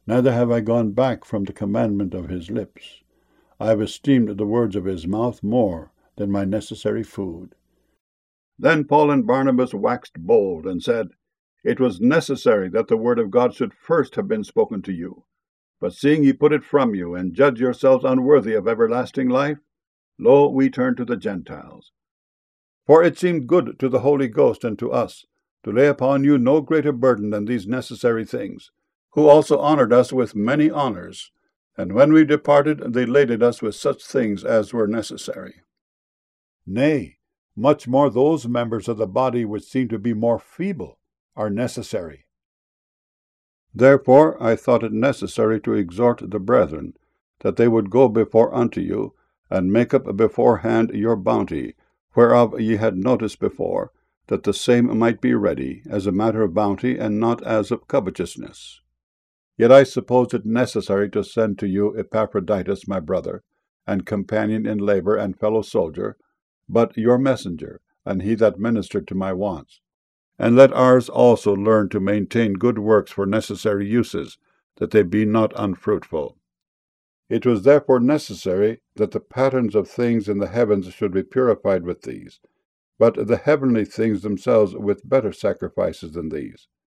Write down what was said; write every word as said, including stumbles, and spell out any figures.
neither have I gone back from the commandment of his lips. I have esteemed the words of his mouth more than my necessary food. Then Paul and Barnabas waxed bold, and said, It was necessary that the word of God should first have been spoken to you. But seeing ye put it from you, and judge yourselves unworthy of everlasting life, lo, we turn to the Gentiles. For it seemed good to the Holy Ghost and to us to lay upon you no greater burden than these necessary things, who also honored us with many honors, and when we departed, they laded us with such things as were necessary. Nay, much more those members of the body which seem to be more feeble are necessary. Therefore I thought it necessary to exhort the brethren, that they would go before unto you, and make up beforehand your bounty, whereof ye had notice before, that the same might be ready, as a matter of bounty, and not as of covetousness. Yet I supposed it necessary to send to you Epaphroditus, my brother, and companion in labor and fellow soldier, but your messenger, and he that ministered to my wants. And let ours also learn to maintain good works for necessary uses, that they be not unfruitful. It was therefore necessary that the patterns of things in the heavens should be purified with these, but the heavenly things themselves with better sacrifices than these.